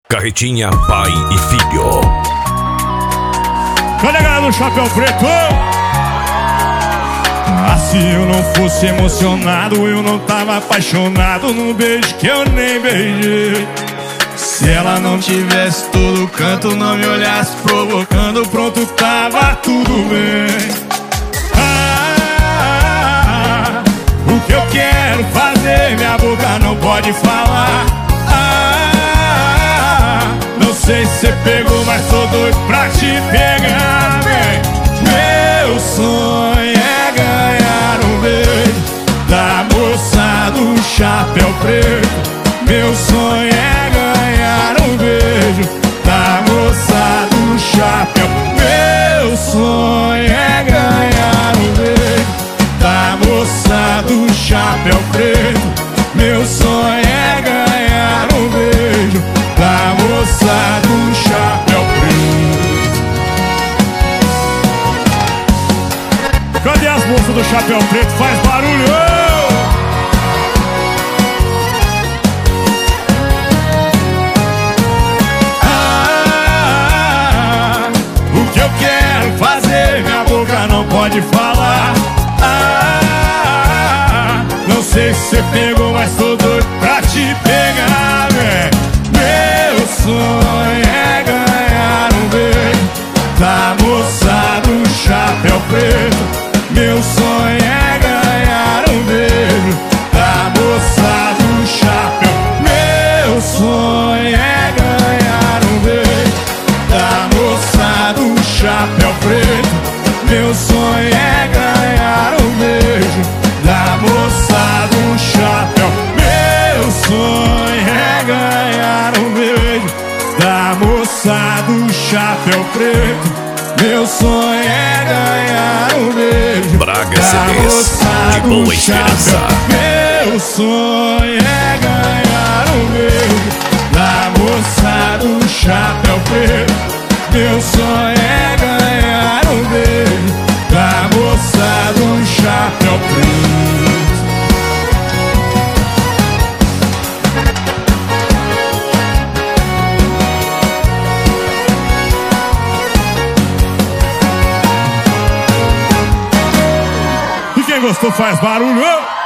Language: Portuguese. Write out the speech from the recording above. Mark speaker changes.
Speaker 1: Carretinha, pai e filho.
Speaker 2: Cadê a galera do Chapéu Preto? Ah, se eu não fosse emocionado, eu não tava apaixonado num beijo que eu nem beijei. Se ela não tivesse todo canto, não me olhasse provocando, pronto, tava tudo bem. O que eu quero fazer, minha boca não pode falar. Não sei se você pegou, mas tô doido pra te pegar, vem. Meu sonho é ganhar um beijo da moça do Chapéu Preto. Meu sonho é ganhar um beijo da moça do chapéu. Meu sonho é ganhar um beijo da moça do Chapéu Preto. Meu sonho é ganhar um beijo da moça do Chapéu Preto. Cadê as moças do Chapéu Preto? Faz barulho! Minha boca não pode falar. Não sei se você pegou, mas tô doido pra te pegar, véi. Meu sonho é ganhar um beijo da moça do Chapéu Preto. Meu sonho é ganhar um beijo da moça do chapéu. Meu sonho é ganhar um beijo da moça do Chapéu Preto. Meu sonho é ganhar um beijo da moça do chapéu. Meu sonho é ganhar um beijo da moça do Chapéu Preto. Meu sonho é ganhar um beijo
Speaker 1: Braga
Speaker 2: da
Speaker 1: CDs,
Speaker 2: moça
Speaker 1: de
Speaker 2: do
Speaker 1: boa esperança.
Speaker 2: chapéu. Meu sonho é ganhar um beijo da moça do Chapéu Preto. Meu sonho é ganhar um beijo da moça do Chapéu Preto. E quem gostou faz barulho!